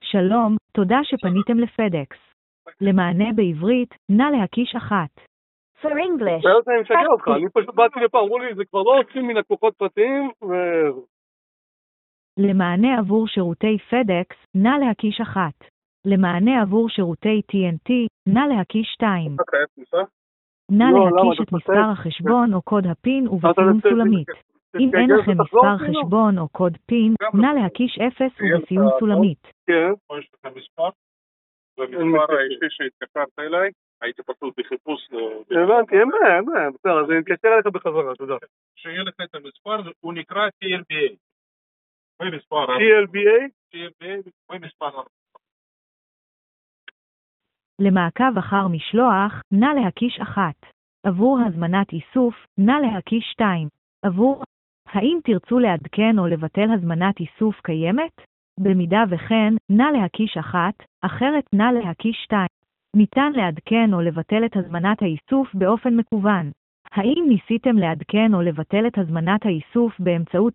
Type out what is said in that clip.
שלום, תודה שפניתם לפדקס. למענה בעברית, נא להקיש 1. For English, לא רוצה לשגע אותך, אני פשוט באתי לפה, אמרו לי, זה כבר לא עושים מן לקוחות פרטיים, למענה עבור שירותי פדקס, נא להקיש 1. למענה עבור שירותי TNT, נא להקיש 2. נא להקיש את מספר החשבון או קוד הפין ובסיום סולמית. אם אין לכם מספר חשבון או קוד פין, נא להקיש 0 ובסיום סולמית. כן. פה יש לכם מספר, ומספר האישי שהתקשרת אליי, הייתי פשוט בחיפוש. הבנתי, אין בעיה, בסדר, אז אני אתקשר אליך בחזרה, תודה. שיהיה לך את המספר, הוא נקרא TLBA. ומספר TLBA ומספר. למעקב אחר משלוח, נא להקיש 1. עבור הזמנת איסוף, נא להקיש 2. עבור, האם תרצו לעדכן או לבטל הזמנת איסוף קיימת? במידה וכן, נא להקיש 1, אחרת נא להקיש 2. ניתן לעדכן או לבטל את הזמנת האיסוף באופן מקוון. האם ניסיתם לעדכן או לבטל את הזמנת האיסוף באמצעות